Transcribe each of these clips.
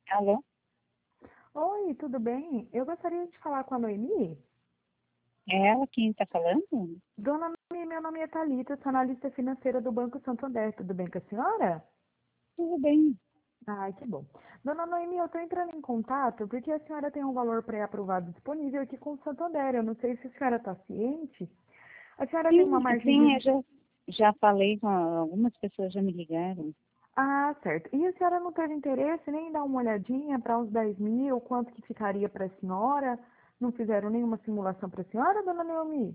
Alô? Oi, tudo bem? Eu gostaria de falar com a Noemi. É ela quem está falando? Dona Noemi, meu nome é Thalita, sou analista financeira do Banco Santander. Tudo bem com a senhora? Tudo bem. Ai, que bom. Dona Noemi, eu estou entrando em contato porque a senhora tem um valor pré-aprovado disponível aqui com o Santander. Eu não sei se a senhora está ciente. A senhora tem uma Sim, margem sim, de... eu já falei com algumas pessoas, já me ligaram. Ah, certo. E a senhora não teve interesse nem em dar uma olhadinha para os 10 mil, quanto que ficaria para a senhora? Não fizeram nenhuma simulação para a senhora, Dona Noemi?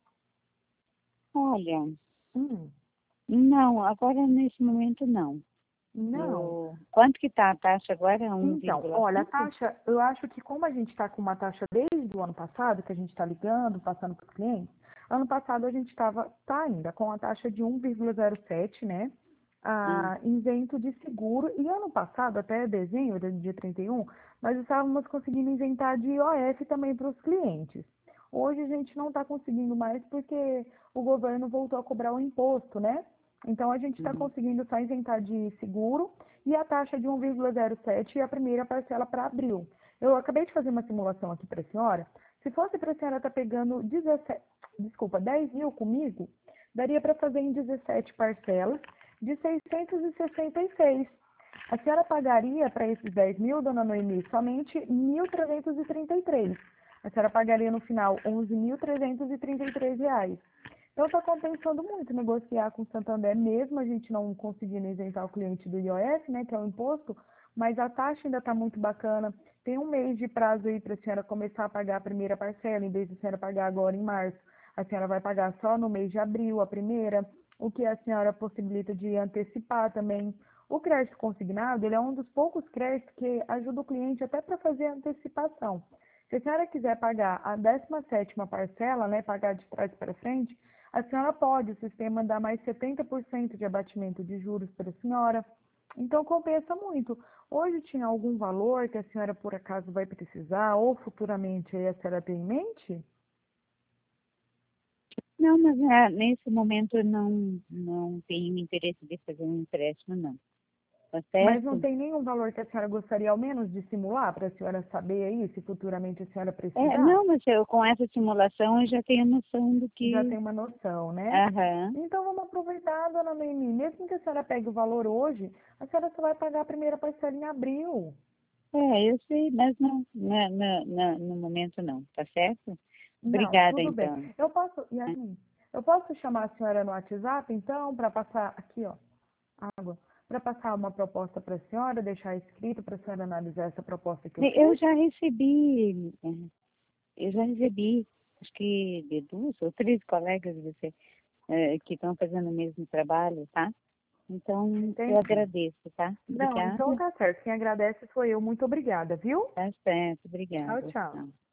Olha, Hum, não, agora nesse momento não. não. Quanto que está a taxa agora? Então, olha, a 1,5? taxa, eu acho que como a gente está com uma taxa desde o ano passado, que a gente está ligando, passando para os clientes, ano passado a gente tá ainda com a taxa de 1,07, né? Hum, Isento de seguro, e ano passado, até dezembro, dia 31, nós estávamos conseguindo isentar de IOF também para os clientes. Hoje a gente não está conseguindo mais porque o governo voltou a cobrar o imposto, né? Então a gente está uhum. conseguindo só isentar de seguro e a taxa de 1,07 e a primeira parcela para abril. Eu acabei de fazer uma simulação aqui para a senhora. Se fosse para a senhora estar pegando 10 mil comigo, daria para fazer em 17 parcelas de 666. A senhora pagaria para esses 10 mil, dona Noemi, somente 1.333. A senhora pagaria no final 11.333 reais. Então está compensando muito negociar com o Santander, mesmo a gente não conseguindo isentar o cliente do IOF, né, que é o imposto, mas a taxa ainda está muito bacana. Tem um mês de prazo aí para a senhora começar a pagar a primeira parcela, em vez de a senhora pagar agora em março, a senhora vai pagar só no mês de abril a primeira, o que a senhora possibilita de antecipar também. O crédito consignado, ele é um dos poucos créditos que ajuda o cliente até para fazer a antecipação. Se a senhora quiser pagar a 17ª parcela, né, pagar de trás para frente, a senhora pode, o sistema dá mais 70% de abatimento de juros para a senhora. Então compensa muito. Hoje tinha algum valor que a senhora por acaso vai precisar ou futuramente aí a senhora tem em mente? Não, mas nesse momento eu não tenho interesse de fazer um empréstimo, não. Tá Mas não certo? tem nenhum valor que a senhora gostaria ao menos de simular para a senhora saber aí se futuramente a senhora É, precisar? não, mas com essa simulação eu já tenho noção do Já que... tem uma noção, né? Aham. Então vamos aproveitar, dona Noemi. Mesmo que a senhora pegue o valor hoje, a senhora só vai pagar a primeira parcela em abril. É, eu sei, mas não, no momento não, tá certo? Não, Obrigada, tudo bem. então. Eu posso, Yasmin, eu posso chamar a senhora no WhatsApp, então, para passar aqui, ó, água, para passar uma proposta para a senhora, deixar escrito para a senhora analisar essa proposta que eu Eu fiz? já recebi, acho que de 2 ou 3 colegas de você, que estão fazendo o mesmo trabalho, tá? Então, eu Entendi. agradeço, tá? Não, então Obrigada. tá certo. Quem agradece sou eu. Muito obrigada, viu? Tá certo, Tchau, obrigada. tchau. Tchau.